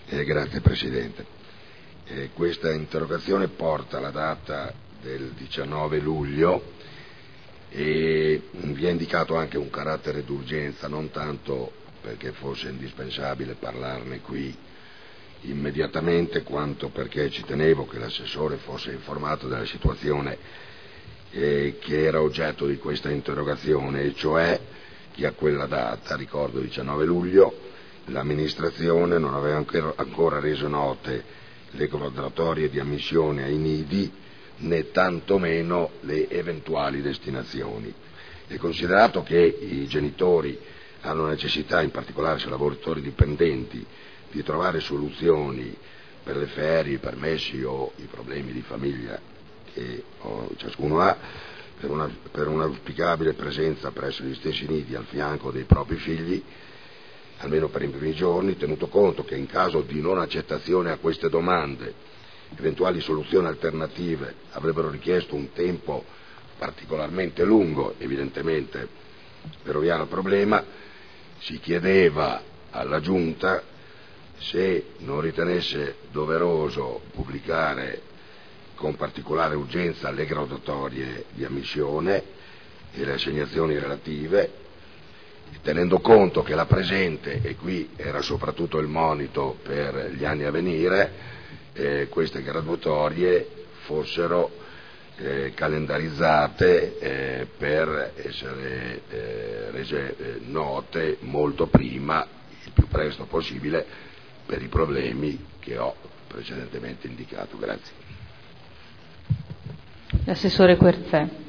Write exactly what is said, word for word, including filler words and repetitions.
Eh, grazie Presidente. Eh, questa interrogazione porta la data del diciannove luglio e vi è indicato anche un carattere d'urgenza, non tanto perché fosse indispensabile parlarne qui immediatamente, quanto perché ci tenevo che l'assessore fosse informato della situazione eh, che era oggetto di questa interrogazione, e cioè che a quella data, ricordo diciannove luglio, l'amministrazione non aveva ancora reso note le graduatorie di ammissione ai nidi, né tantomeno le eventuali destinazioni. E considerato che i genitori hanno necessità, in particolare se lavoratori dipendenti, di trovare soluzioni per le ferie, i permessi o i problemi di famiglia che oh, ciascuno ha, per una, per un'auspicabile presenza presso gli stessi nidi al fianco dei propri figli, almeno per i primi giorni, tenuto conto che in caso di non accettazione a queste domande, eventuali soluzioni alternative avrebbero richiesto un tempo particolarmente lungo, evidentemente per ovviare al problema, si chiedeva alla Giunta se non ritenesse doveroso pubblicare con particolare urgenza le graduatorie di ammissione e le assegnazioni relative, tenendo conto che la presente, e qui era soprattutto il monito per gli anni a venire, eh, queste graduatorie fossero eh, calendarizzate eh, per essere eh, rese eh, note molto prima, il più presto possibile, per i problemi che ho precedentemente indicato. Grazie. L'assessore Querzè.